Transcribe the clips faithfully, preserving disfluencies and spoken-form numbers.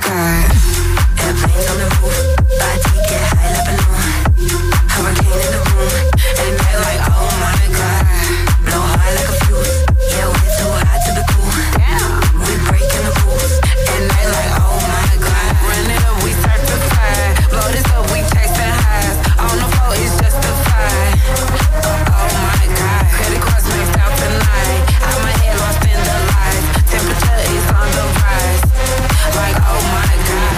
God. Airplanes on the roof, body get high like balloon. Hurricane in the room, and they're like, oh my God. Blow high like a fuse, yeah, we're too hot to be cool. We breaking the rules, and they're like, oh my God. Run it up, we certified. Blow this up, we chasing highs. On the floor, it's justified. Oh my God. Credit cards maxed out tonight. Out my head, lost in the light. Temperature is on the rise. Like, oh my God.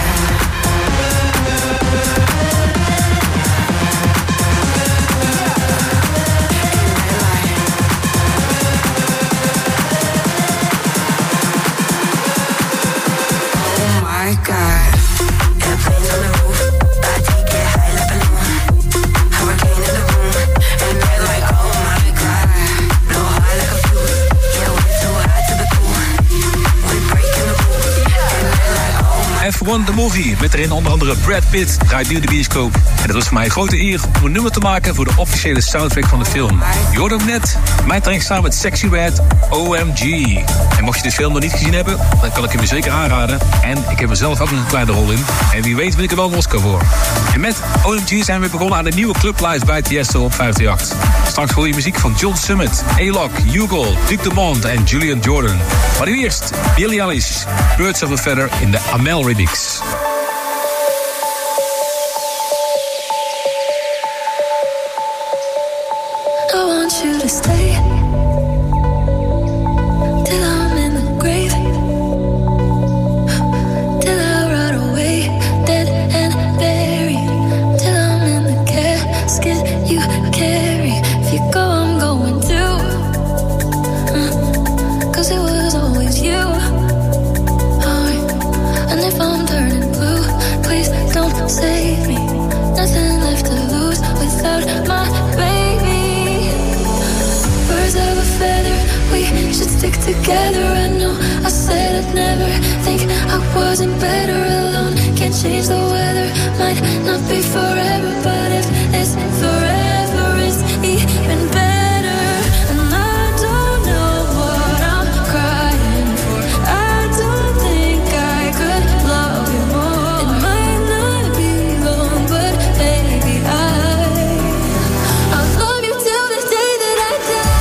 Oh my God. Airplanes on the roof, body get high like balloon. Hurricane in the room, and they're like, oh my God. Blow high like a fuse, yeah, we're too hot to be cool. We breaking the rules, and they're like, oh my God. F one The Movie, met erin onder andere Brad Pitt, draait nu in de bioscoop. En het was voor mij een grote eer om een nummer te maken voor de officiële soundtrack van de film. Je hoorde hem net, mijn track samen met Sexy Red, O M G. En mocht je de film nog niet gezien hebben, dan kan ik hem je zeker aanraden. En ik heb er zelf ook een kleine rol in. En wie weet win ik er wel een Oscar voor. En met O M G zijn we begonnen aan de nieuwe clublijst bij Tiesto op vijfhonderdachttien. Straks hoor je muziek van John Summit, A-Lock, Hugo, Duke Dumont en Julian Jordan. Maar nu eerst Billie Eilish, Birds of a Feather in de Amel remix. I want you to stay till I'm in the grave, till I rot away, dead and buried, till I'm in the casket you carry. If you go, I'm going too, uh, cause it was always you. Oh, and if I'm turning blue, please don't save me. Nothing left to lose without my baby. Birds of a feather, we should stick together. I know I said I'd never think I wasn't better alone. Can't change the weather, might not be forever, but if it's forever, it's even better. And I don't know what I'm crying for. I don't think I could love you more. It might not be long, but baby, I I'll love you till the day that I die.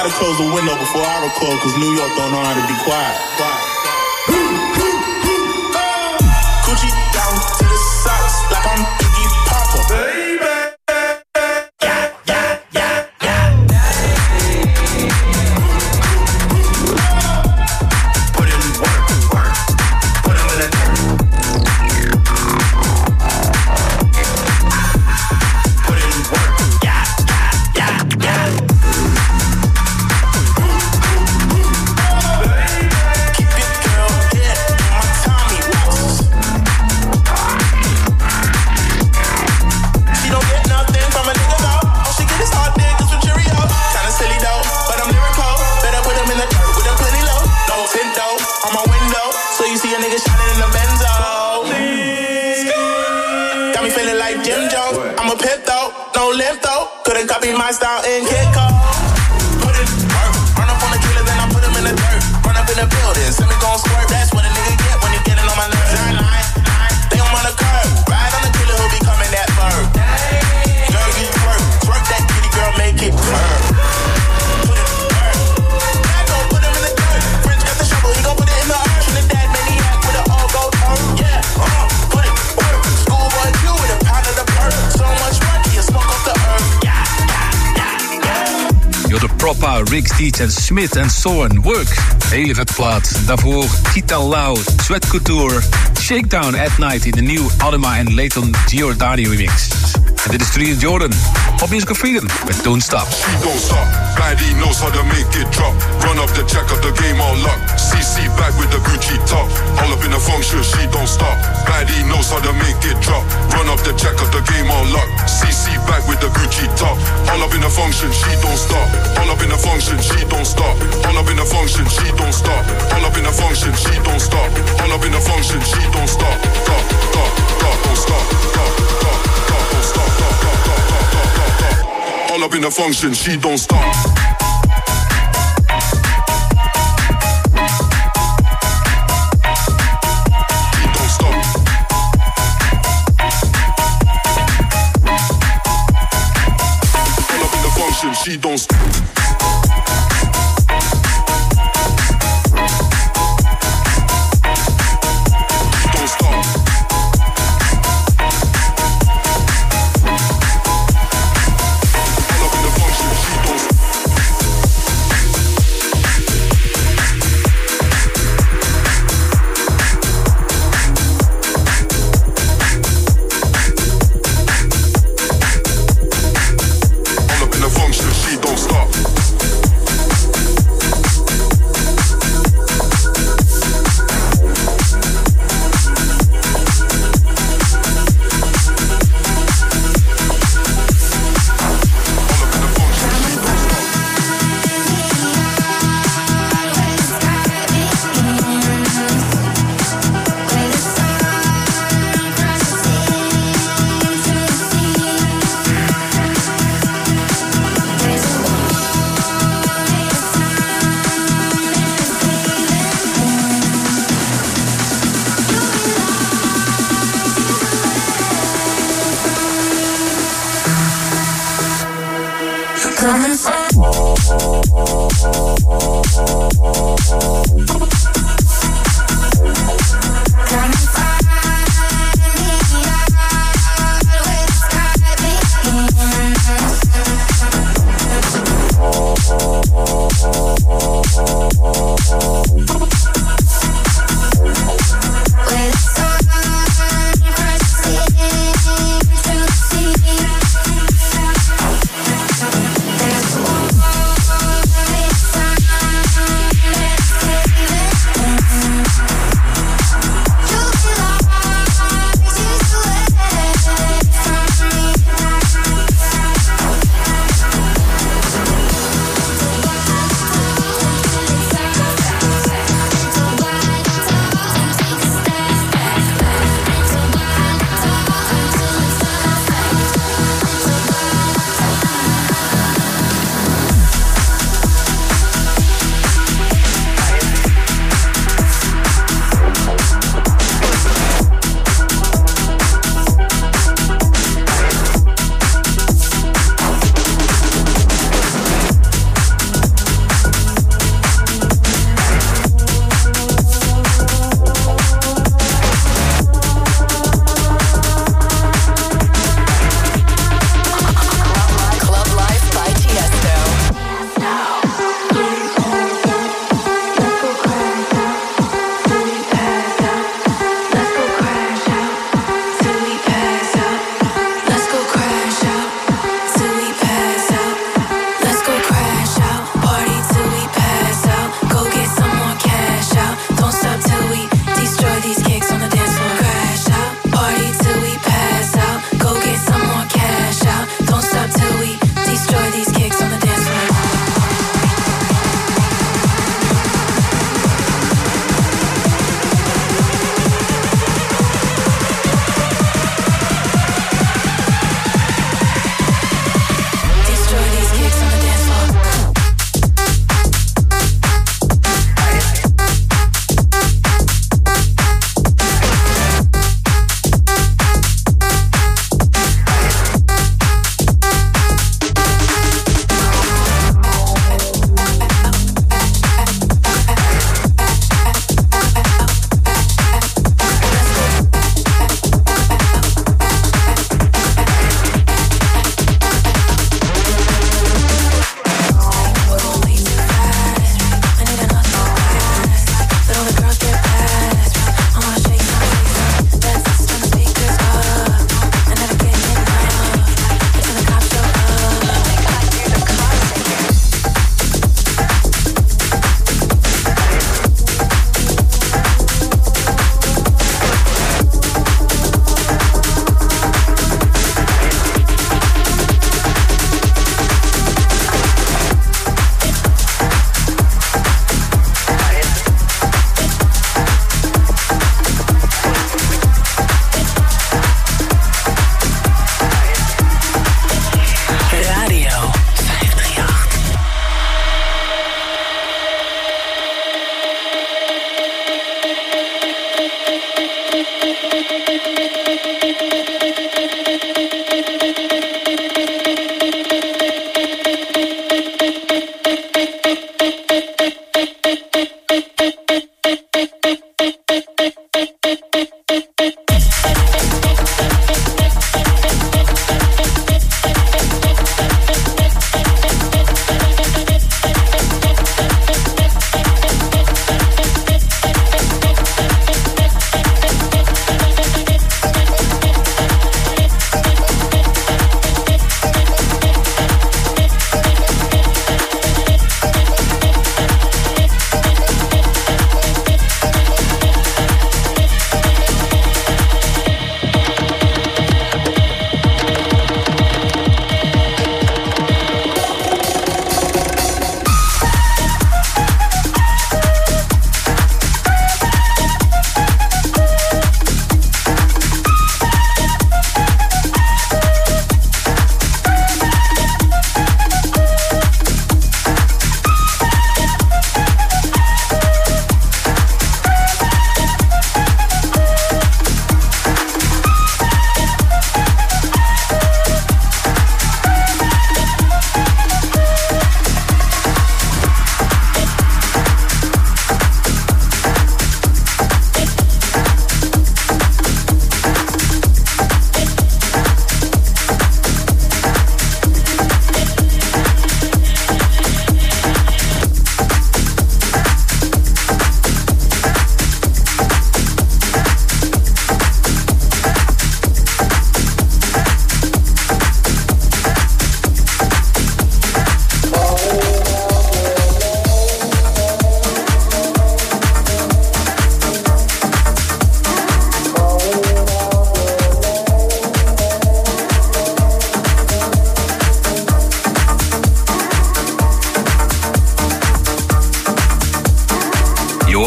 gotta close the window before I record, cause New York don't know how to be quiet. quiet. Gucci down to the socks like I'm Iggy Papa. Baby. Yeah, yeah, yeah, yeah. Put in work, work. Put them in the dirt. Put in work. Yeah, yeah, yeah, yeah. Keep it girl dead in my Tommy watches. She don't get nothing from a nigga though. All she get is hot niggas with Cheerios. Kinda silly though, but I'm lyrical. Better put them in the dirt with a plenty low. No tint though, on my window. So you see a nigga shining in the Benzo. Got me feeling like Jim Jones. I'm a pimp though, no limp though. Couldn't copy my style in Kid Cole. Put it work, run up on the killer, then I put him in the dirt. Run up in the building, send me gon' squirt. That's what a nigga get when he getting on my nerves. Nine, nine, nine. They on the curb, ride on the killer who be coming that bird. Girl, you twerk, twerk that kitty girl, make it purr. Put it work, I gon' put him in the dirt. French got the shovel, he gon' put it in the earth. Trinidad maniac with an all gold earth. Yeah, uh, put it work. Schoolboy Q with a pound of the perk. So much work, he smoke off the earth. Yeah, yeah, yeah, yeah. You're the proper Rick Steeds en Smith en Soren Work. Hele vette plaat. Daarvoor Kita Lau, Sweat Couture, Shakedown at Night in de nieuwe Adema en Leighton Giordani remix. En dit is Trina Jordan op Music of Freedom met Don't Stop. She don't stop. Baddie knows how to make it drop. Run up the check of the game all luck. C C back with the Gucci top. All up in the function, she don't stop. Baddie knows how to make it drop. Run up the check of the game all luck. C C back with the Gucci top. All up in the function, she don't stop. All up in the function, she don't stop. All up in the function, she don't stop. All up in the function, she don't stop. All up in the function, she don't stop. Stop, stop, stop, don't stop. Stop, stop, stop, don't stop. Stop, stop, stop, stop, stop, stop. All up in the function, she don't stop. She don't stop. Don't stop. All up in the function, she don't stop.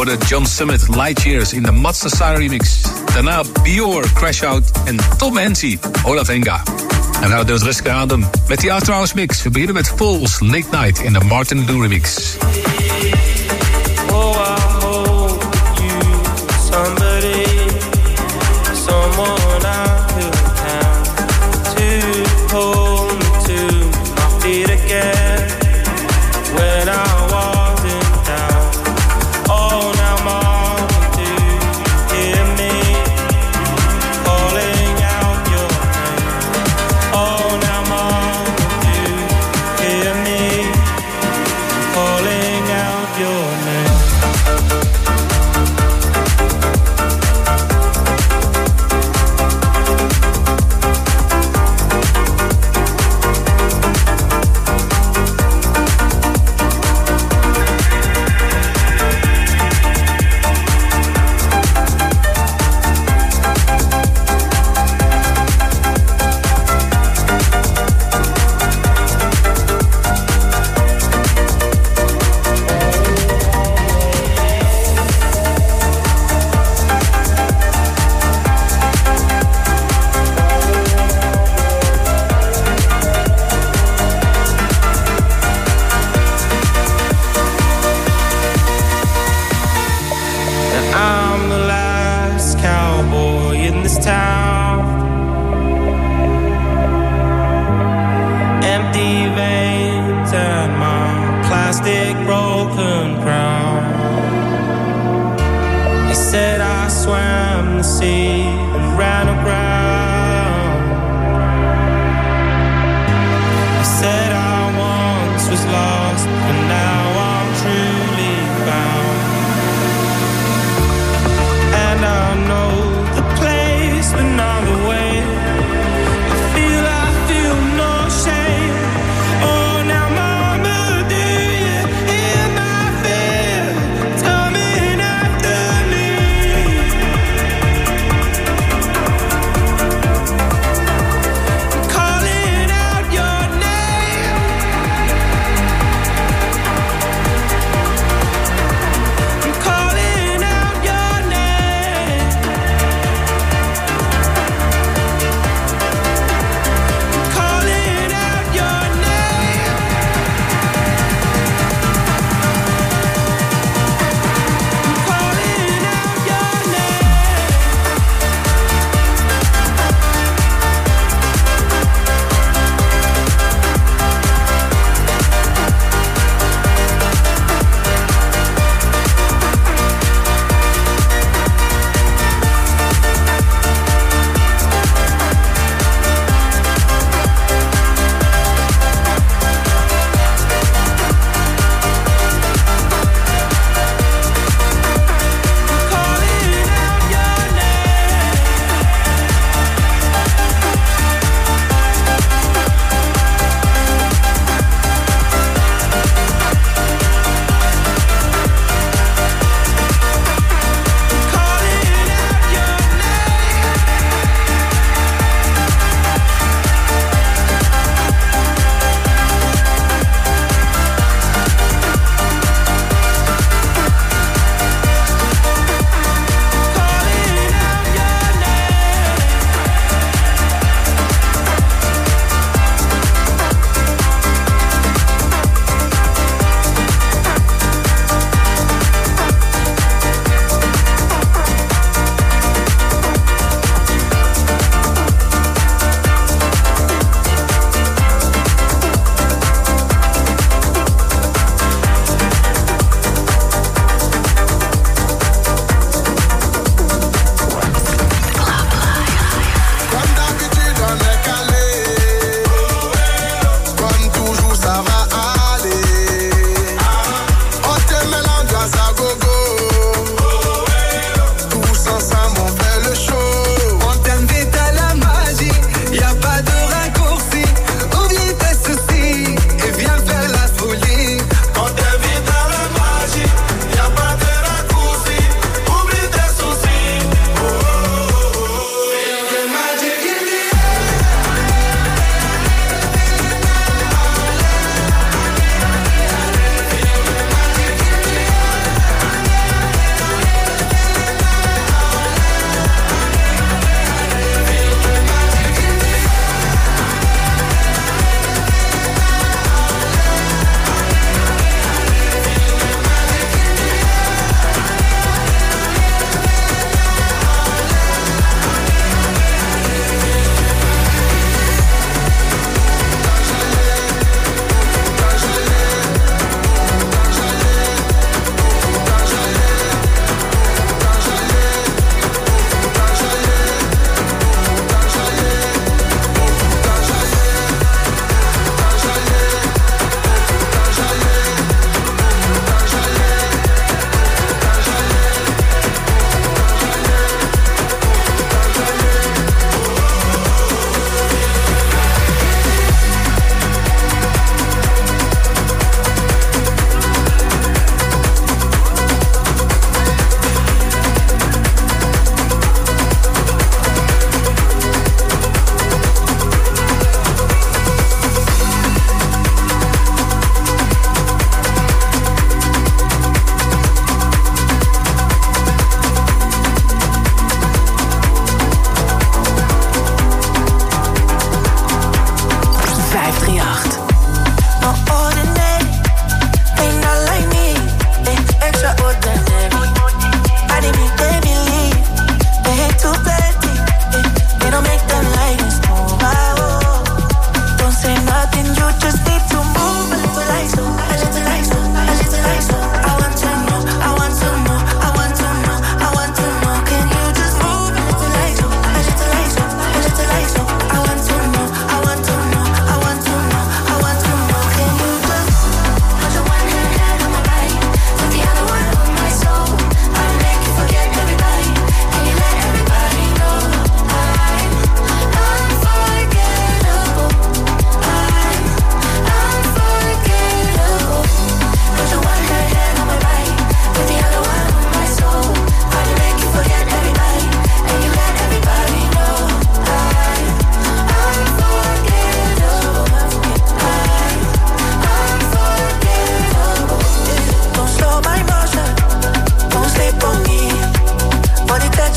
hoorde John Summit Light Years in de Mazda Sire remix. Daarna Bior, Crash Out en Tom Hensi, Olaf Enga. En nou doen we het rustig aan doen met die After Hours mix. We beginnen met Falls, Late Night in de Martin Lou remix. Oh, I hope you, somebody, someone I could have to hold me to my feet again when I wasn't down. Oh, now mama, do you hear me calling out your name? Oh, now mama, do you hear me calling out your name?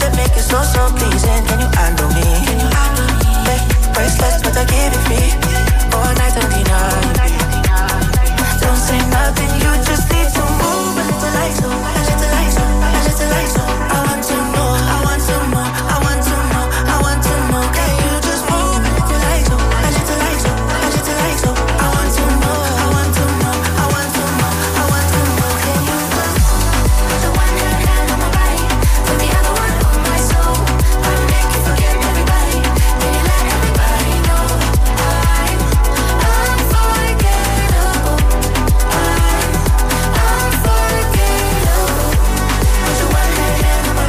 to make it so, so pleasing. Can you handle me? Hey, bracelets, but I give it free. All night and the night. Don't say nothing, you just need to move. A little like so, a little like so, a little like so. I want to know, I want to know, I want to know, I want to know. Can you just move? A little like so, a little like so, a little like so. I want to know, I want to know, I want to know, I want to know. Can you just put the one hand on my body, put the other one on my soul. I'll make you forget everybody. Can you let everybody know I'm, I'm unforgettable. I'm unforgettable. Put your one hand on my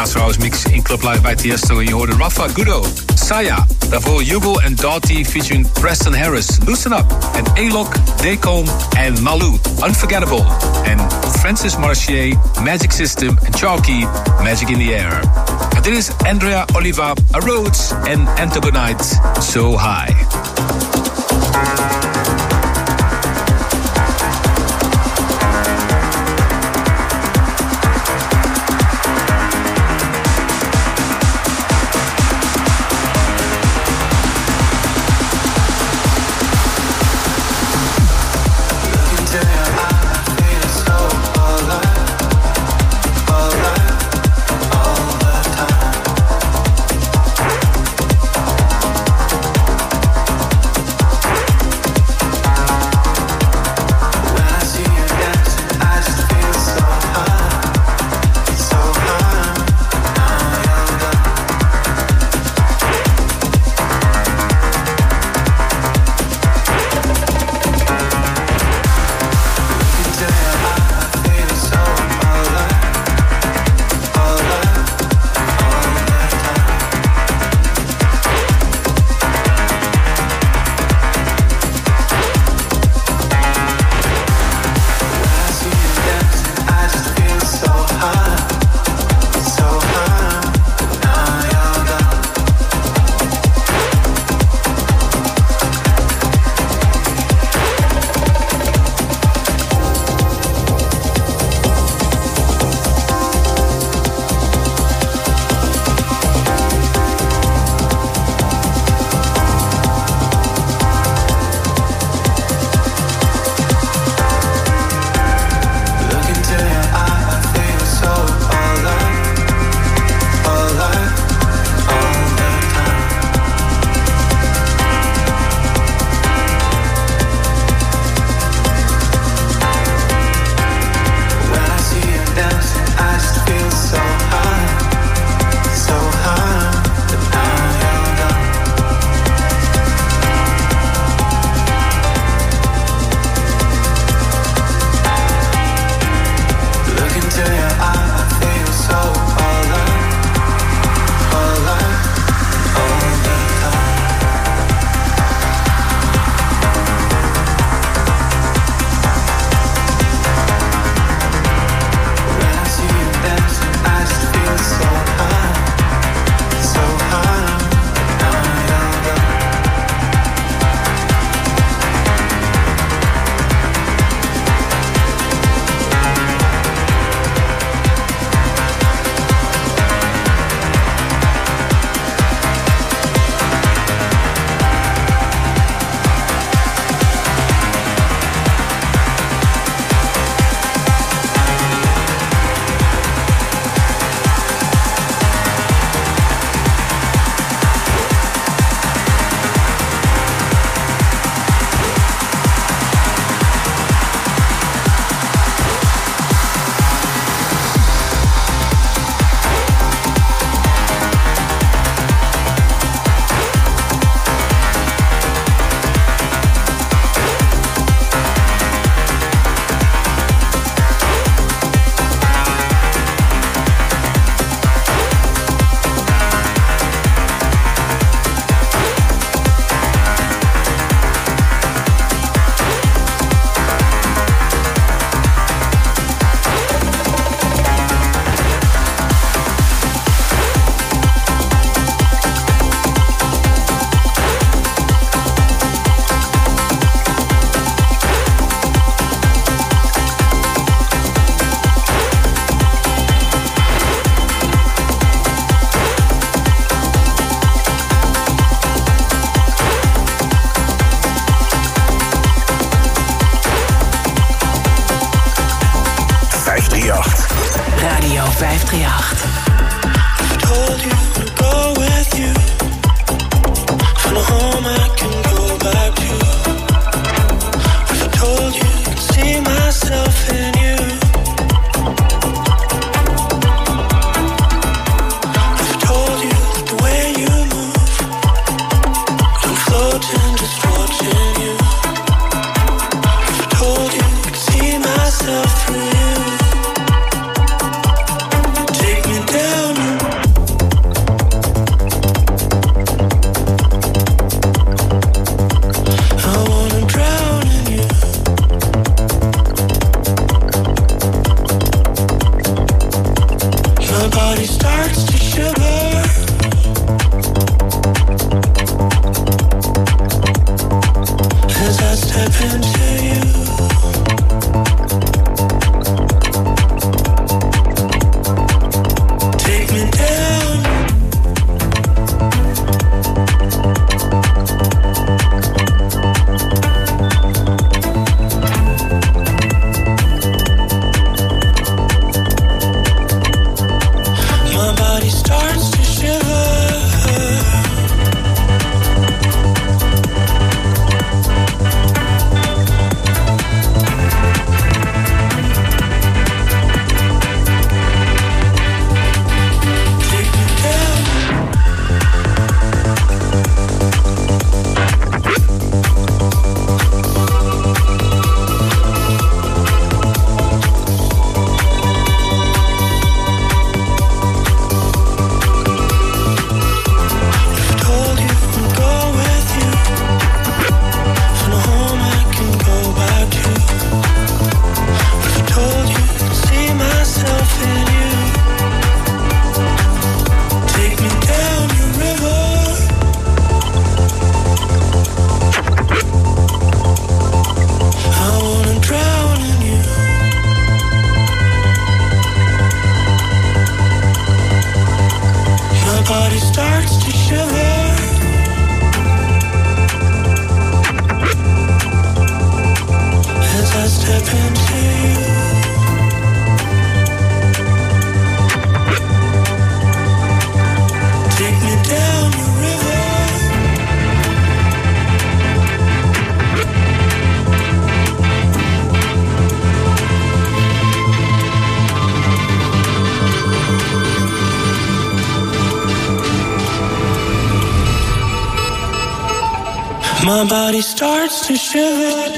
Dance House mix in Club Live bij Tiesto. En je hoorde Rafa Gudo, Saya. Daarvoor Hugo en Doughty featuring Preston Harris, Loosen Up. En A-Lock, Dacom en Malou, Unforgettable. En Francis Marchier, Magic System en Chalky, Magic in the Air. En dit is Andrea Oliva, A Rhodes en Antagonite, So High. vijf drie acht. Take me down. My body starts to shiver.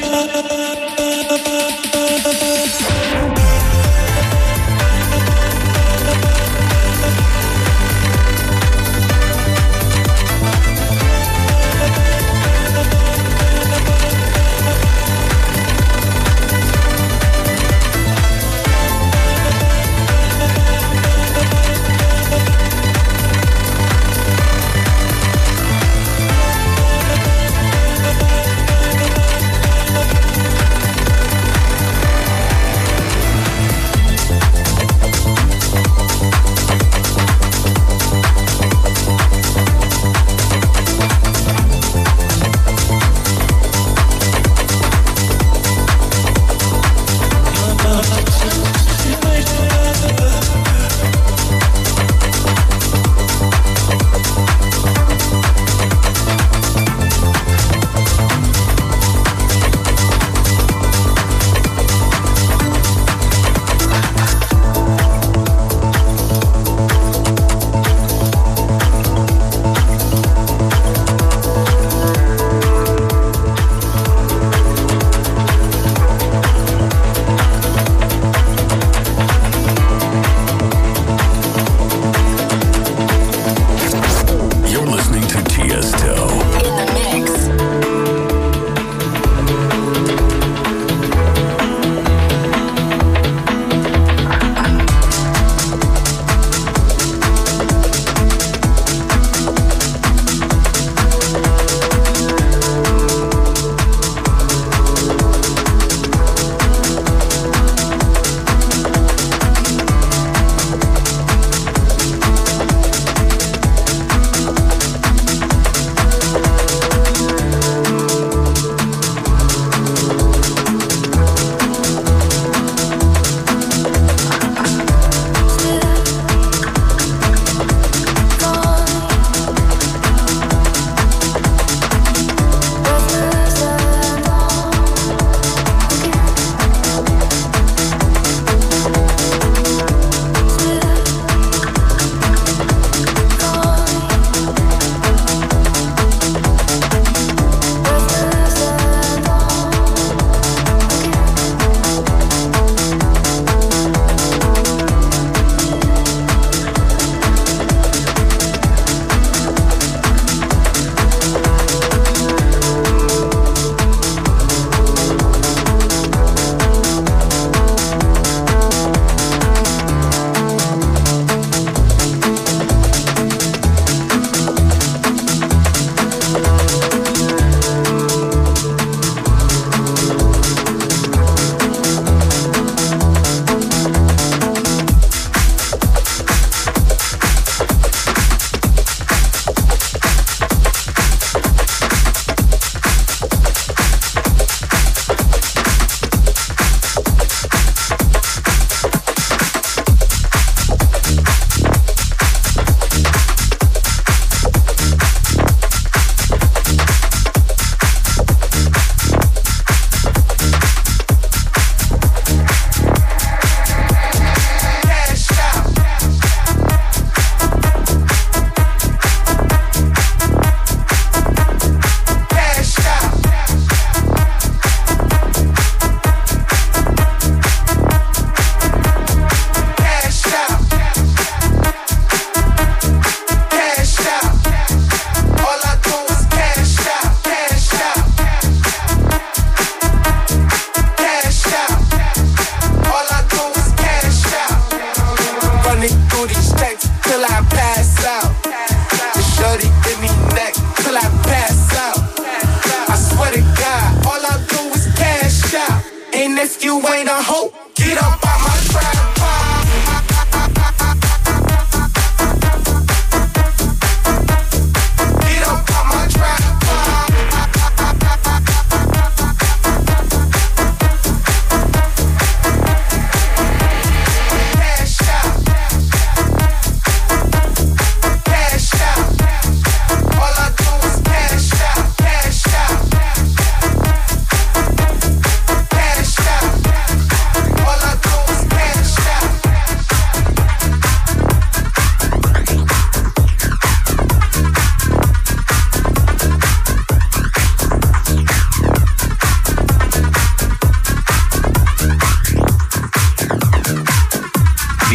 All I do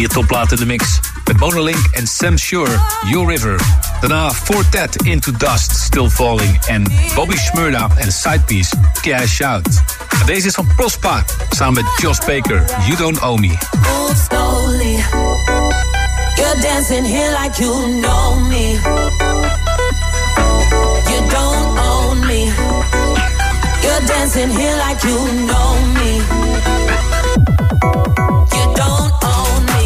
Vier topplaten in de mix. Met Monolink en Sam Shure, Your River. Daarna Fortet, Into Dust, Still Falling. En Bobby Shmurda en Sidepiece, Cash Out. En deze is van Prospa, samen met Josh Baker, You Don't Owe Me. Move slowly. You're dancing here like you know me. You don't own me. You're dancing here like you know me. You don't own me.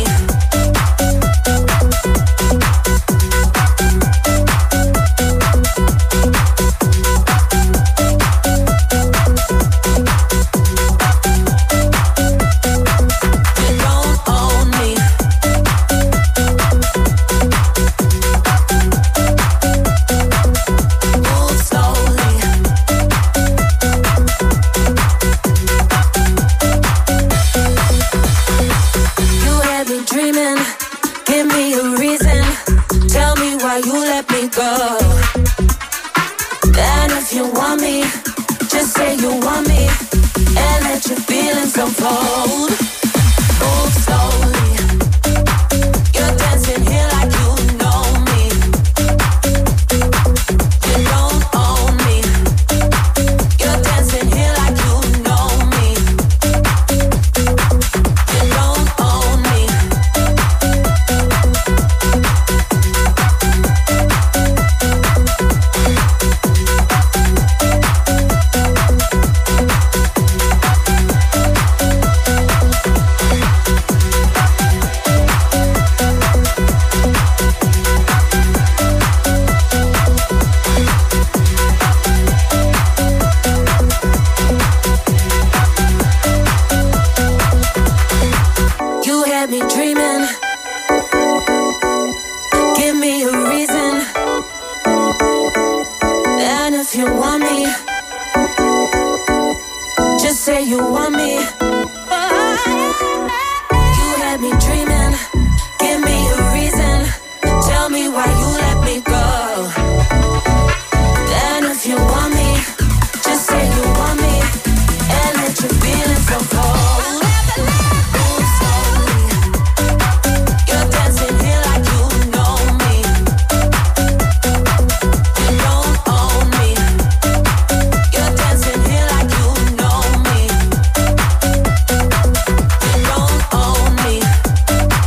You don't own me. Move slowly. You had me dreaming. Give me a reason. Tell me why you let me go. And if you want me, just say you want me. And let your feelings unfold. Move slowly. You're dancing here like you know me. You don't own me. You're dancing here like you know me. You don't own me. You had me dreaming. Give me a reason. And if you want me, just say you want me. You had me dreaming. Give me a reason. Tell me why you let me go. And if you want me, just say you want me. And let your feelings unfold. Move slowly. You're dancing here like you know me. You don't own me. You're dancing here like you know me. You don't own me.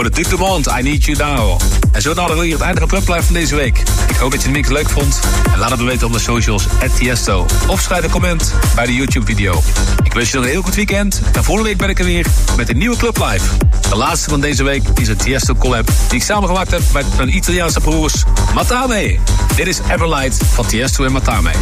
Door de Duc de Monde, I Need You Now. En zo naderen we hier het einde van Club Live van deze week. Ik hoop dat je de mix leuk vond. En laat het me weten op de socials, at Tiesto. Of schrijf een comment bij de YouTube-video. Ik wens je nog een heel goed weekend. En volgende week ben ik er weer met een nieuwe Club Live. De laatste van deze week is een Tiesto collab die ik samen gemaakt heb met mijn Italiaanse broers Matame. Dit is Everlight van Tiesto en Matame.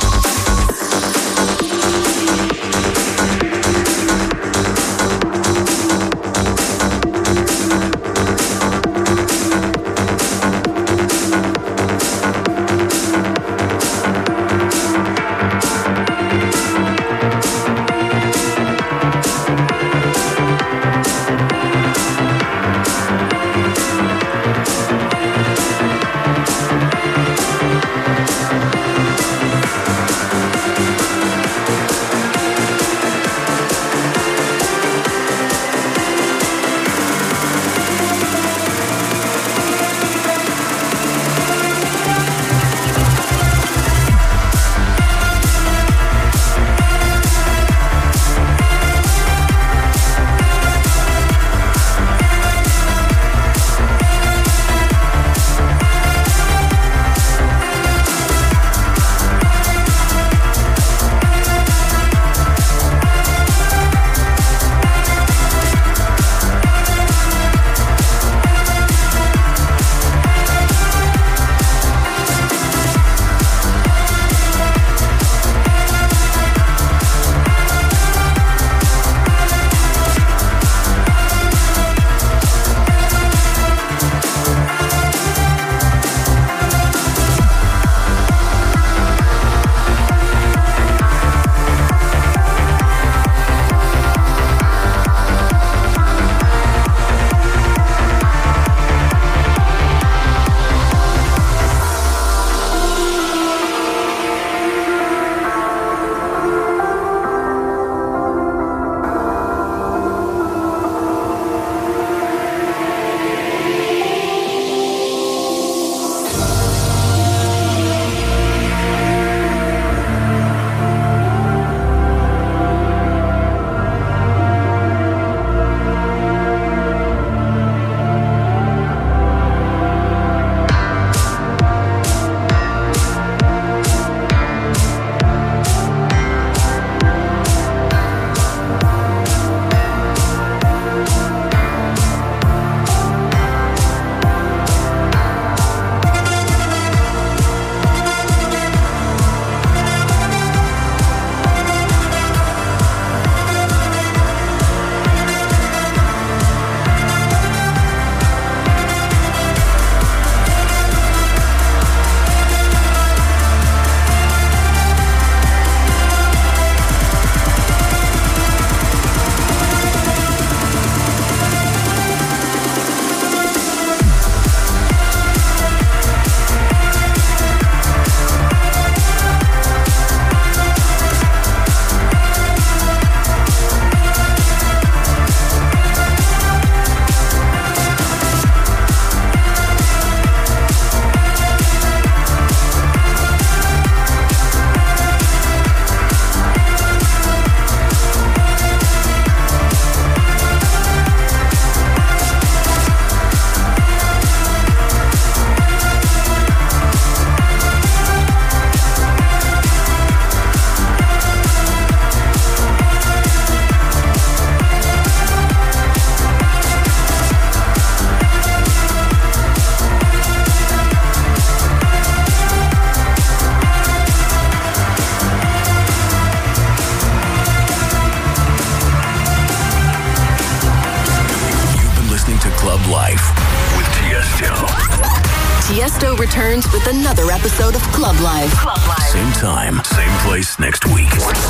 Tiesto returns with another episode of Club Live. Club Live. Same time, same place next week.